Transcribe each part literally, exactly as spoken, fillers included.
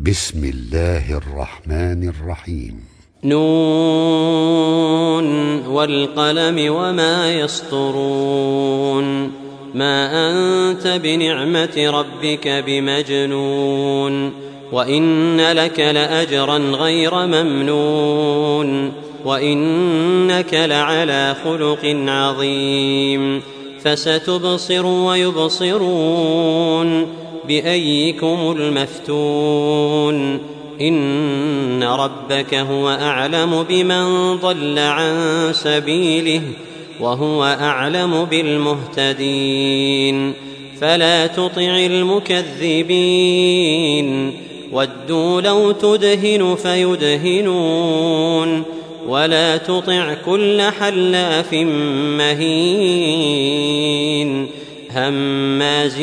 بسم الله الرحمن الرحيم. نون والقلم وما يسطرون ما أنت بنعمة ربك بمجنون وإن لك لأجرا غير ممنون وإنك لعلى خلق عظيم فستبصر ويبصرون بأيكم المفتون إن ربك هو أعلم بمن ضل عن سبيله وهو أعلم بالمهتدين فلا تطع المكذبين ودوا لو تدهن فيدهنون ولا تطع كل حلاف مهين هماز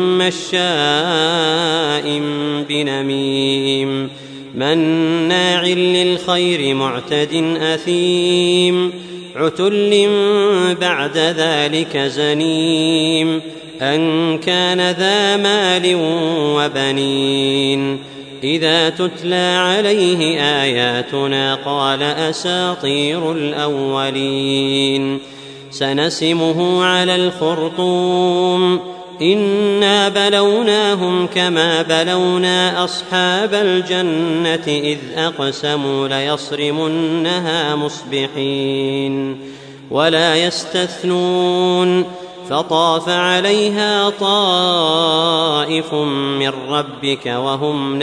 مشاء بنميم مناع للخير معتد أثيم عتل بعد ذلك زنيم أن كان ذا مال وبنين إذا تتلى عليه آياتنا قال أساطير الأولين سنسمه على الخرطوم إنا بلوناهم كما بلونا أصحاب الجنة إذ أقسموا ليصرمنها مصبحين ولا يستثنون فطاف عليها طائف من ربك وهم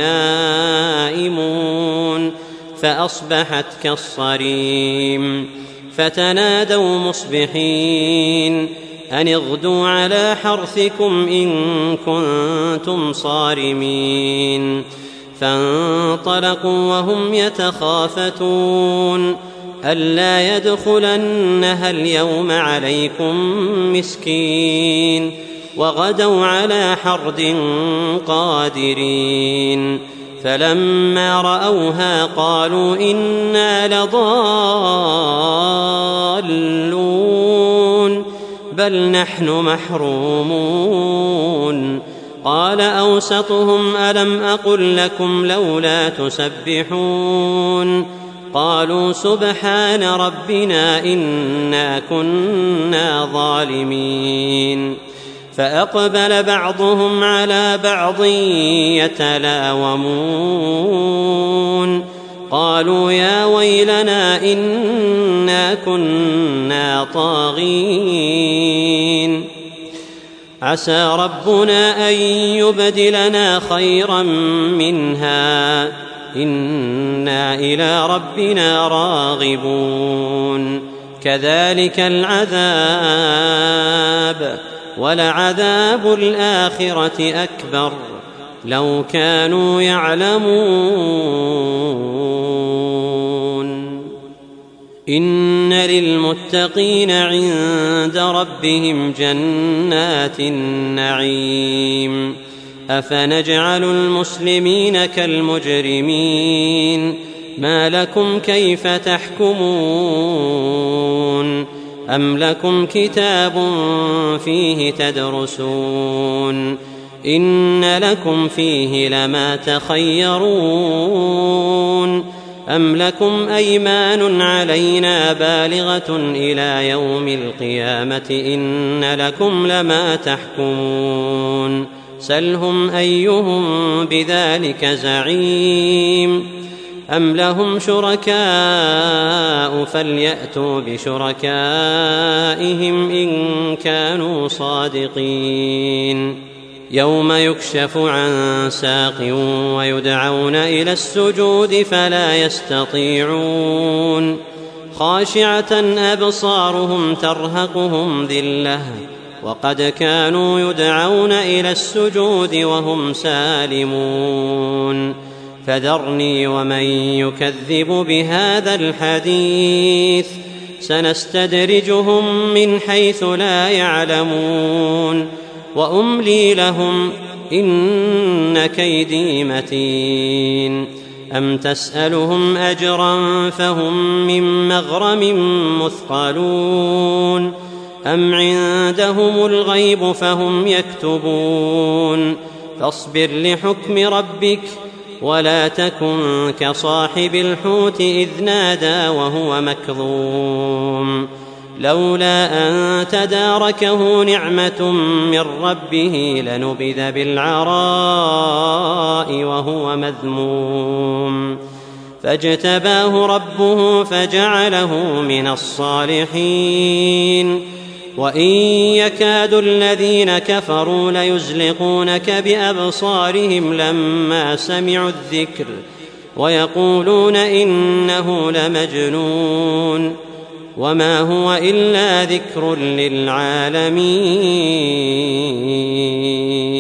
نائمون فأصبحت كالصريم فتنادوا مصبحين أن اغدوا على حرثكم إن كنتم صارمين فانطلقوا وهم يتخافتون ألا يدخلنها اليوم عليكم مسكين وغدوا على حرد قادرين فلما رأوها قالوا إنا لضالون بل نحن محرومون قال أوسطهم ألم أقل لكم لولا تسبحون قالوا سبحان ربنا إنا كنا ظالمين فأقبل بعضهم على بعض يتلاومون قالوا يا ويلنا إنا كنا طاغين عسى ربنا أن يبدلنا خيرا منها إنا إلى ربنا راغبون كذلك العذاب ولعذاب الآخرة أكبر لو كانوا يعلمون إن للمتقين عند ربهم جنات النعيم أفنجعل المسلمين كالمجرمين ما لكم كيف تحكمون أم لكم كتاب فيه تدرسون إن لكم فيه لما تخيرون أم لكم أيمان علينا بالغة إلى يوم القيامة إن لكم لما تحكمون سلهم أيهم بذلك زعيم أم لهم شركاء فليأتوا بشركائهم إن كانوا صادقين يوم يكشف عن ساق ويدعون إلى السجود فلا يستطيعون خاشعة أبصارهم ترهقهم ذلة وقد كانوا يدعون إلى السجود وهم سالمون فذرني ومن يكذب بهذا الحديث سنستدرجهم من حيث لا يعلمون وأملي لهم إن كيدي متين أم تسألهم أجرا فهم من مغرم مثقلون أم عندهم الغيب فهم يكتبون فاصبر لحكم ربك ولا تكن كصاحب الحوت إذ نادى وهو مكظوم لولا أن تداركه نعمة من ربه لنبذ بالعراء وهو مذموم فاجتباه ربه فجعله من الصالحين وإن يكاد الذين كفروا ليزلقونك بأبصارهم لما سمعوا الذكر ويقولون إنه لمجنون وما هو إلا ذكر للعالمين.